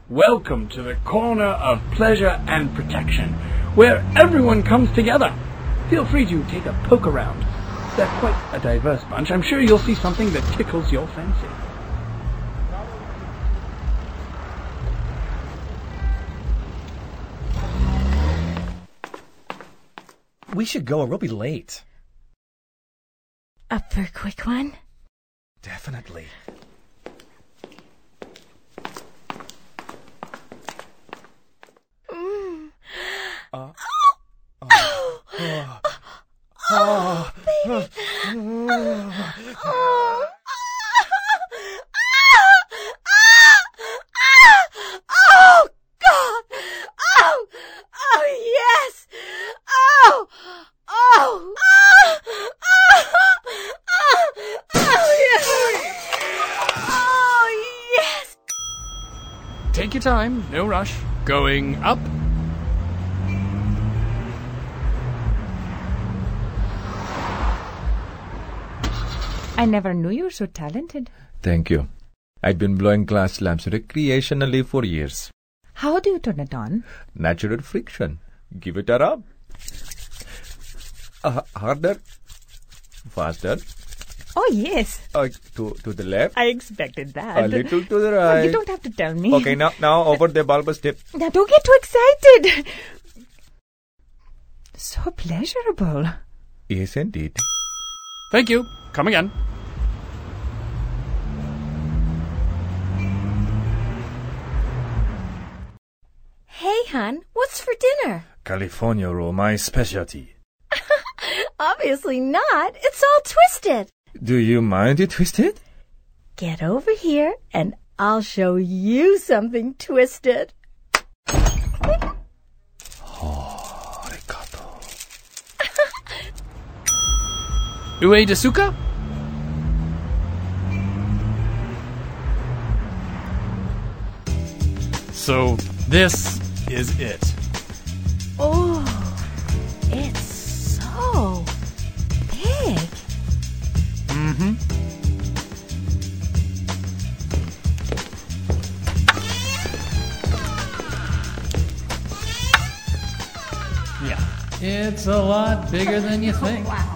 Welcome to the corner of pleasure and protection, where everyone comes together. Feel free to take a poke around. They're quite a diverse bunch. I'm sure you'll see something that tickles your fancy. We should go or we'll be late. Up for a quick one? Definitely. Baby. Oh, God. Oh, yes. Oh, yes. Take your time, no rush. Going up. I never knew you were so talented. Thank you. I've been blowing glass lamps recreationally for years. How do you turn it on? Natural friction. Give it a rub. Harder. Faster. Oh, yes. To the left. I expected that. A little to the right. You don't have to tell me. Okay, now over the bulbous tip. Now, don't get too excited. So pleasurable. Yes, indeed. Thank you. Come again. Hey, hon, what's for dinner? California roll, my specialty. Obviously not. It's all twisted. Do you mind it twisted? Get over here, and I'll show you something twisted. Oh, arigato. Ue desuka? So, this is it. Oh, it's so big. Mm-hmm. Yeah. It's a lot bigger than you think. Wow.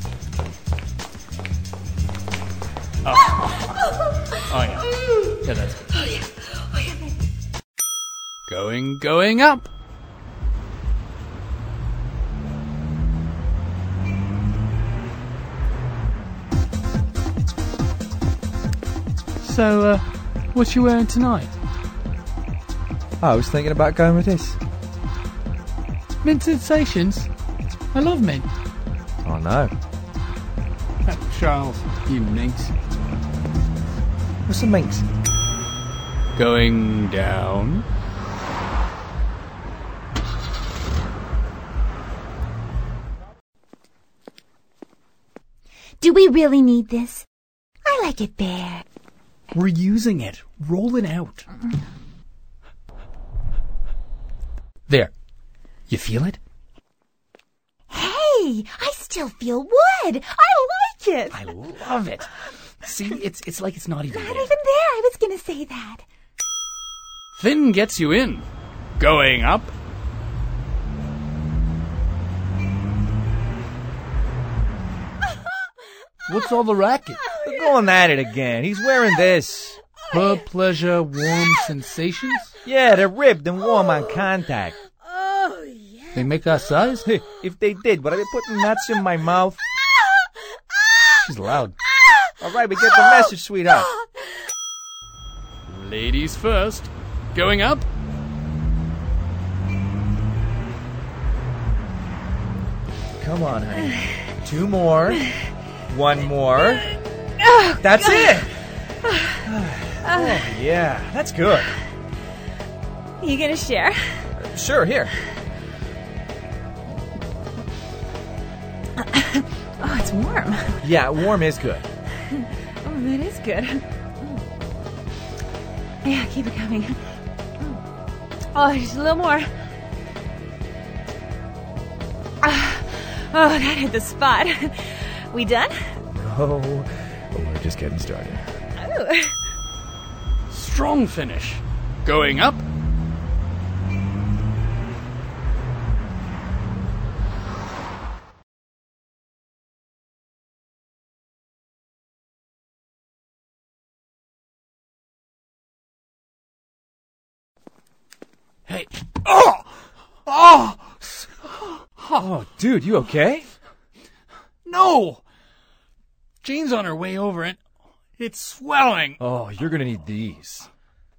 Oh, yeah. Yeah, that's good. Going up. So, what you wearing tonight? I was thinking about going with this. Mint sensations? I love mint. Oh, no. Charles, you minx. What's the minx? Going down. Do we really need this? I like it bare. We're using it. Roll it out. There. You feel it? Hey, I still feel wood. I like it. I love it. See, it's like it's not even Not there. even there. I was going to say that. Thin gets you in. Going up. What's all the racket? We're going at it again. He's wearing this. Per pleasure, warm sensations? Yeah, they're ribbed and warm on contact. Oh, yeah. They make our size? If they did, would I be putting nuts in my mouth? She's loud. All right, we get the message, sweetheart. Ladies first. Going up. Come on, honey. 2 more. 1 more. That's it. Oh, yeah, that's good. You going to share? Sure, here. Oh, it's warm. Yeah, warm is good. Oh, that is good. Yeah, keep it coming. Oh, just a little more. Oh, that hit the spot. We done? Oh, we're just getting started. Oh. Strong finish. Going up. Hey. Oh! Oh! Oh, dude, you okay? No! Jane's on her way over and it's swelling. Oh, you're gonna need these.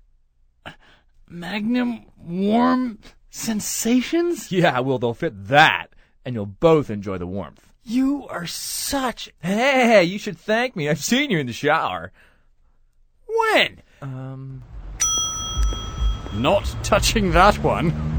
Magnum warm sensations? Yeah, well, they'll fit that, and you'll both enjoy the warmth. You are such... Hey, you should thank me. I've seen you in the shower. When? Not touching that one.